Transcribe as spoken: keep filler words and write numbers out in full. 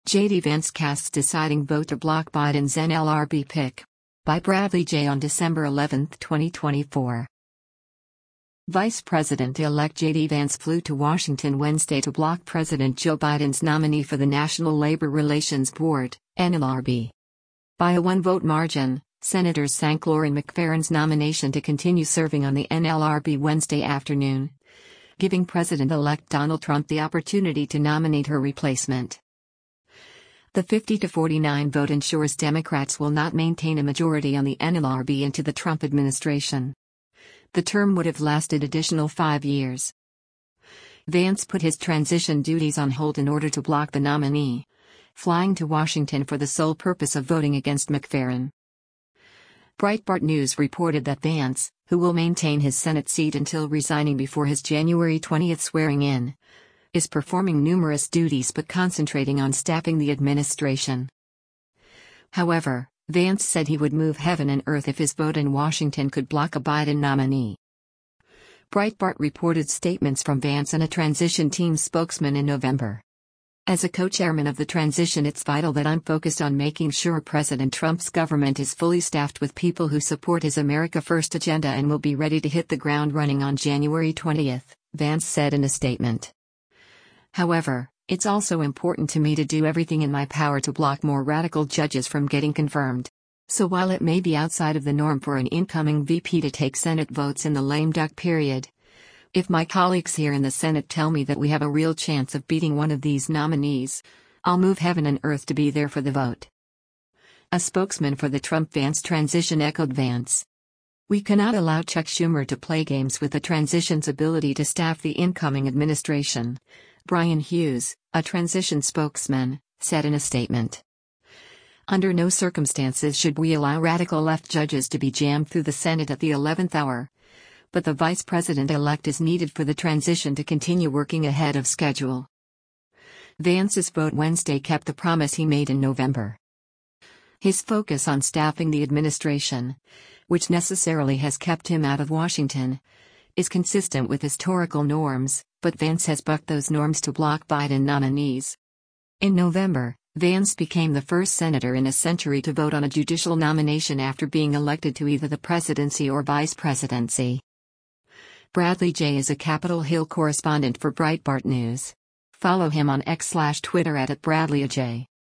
J D Vance casts deciding vote to block Biden's N L R B pick. By Bradley J. on December eleventh, twenty twenty-four. Vice President-elect J D Vance flew to Washington Wednesday to block President Joe Biden's nominee for the National Labor Relations Board, N L R B. By a one-vote margin, Senators sank Lauren McFerrin's nomination to continue serving on the N L R B Wednesday afternoon, giving President-elect Donald Trump the opportunity to nominate her replacement. The fifty to forty-nine vote ensures Democrats will not maintain a majority on the N L R B into the Trump administration. The term would have lasted additional five years. Vance put his transition duties on hold in order to block the nominee, flying to Washington for the sole purpose of voting against McFerrin. Breitbart News reported that Vance, who will maintain his Senate seat until resigning before his January twentieth swearing-in, is performing numerous duties but concentrating on staffing the administration. However, Vance said he would move heaven and earth if his vote in Washington could block a Biden nominee. Breitbart reported statements from Vance and a transition team spokesman in November. As a co-chairman of the transition, it's vital that I'm focused on making sure President Trump's government is fully staffed with people who support his America First agenda and will be ready to hit the ground running on January twentieth, Vance said in a statement. However, it's also important to me to do everything in my power to block more radical judges from getting confirmed. So while it may be outside of the norm for an incoming V P to take Senate votes in the lame duck period, if my colleagues here in the Senate tell me that we have a real chance of beating one of these nominees, I'll move heaven and earth to be there for the vote. A spokesman for the Trump-Vance transition echoed Vance. We cannot allow Chuck Schumer to play games with the transition's ability to staff the incoming administration, Brian Hughes, a transition spokesman, said in a statement. Under no circumstances should we allow radical left judges to be jammed through the Senate at the eleventh hour. But the vice president-elect is needed for the transition to continue working ahead of schedule. Vance's vote Wednesday kept the promise he made in November. His focus on staffing the administration, which necessarily has kept him out of Washington, is consistent with historical norms, but Vance has bucked those norms to block Biden nominees. In November, Vance became the first senator in a century to vote on a judicial nomination after being elected to either the presidency or vice presidency. Bradley J. is a Capitol Hill correspondent for Breitbart News. Follow him on X slash Twitter at, at Bradley J.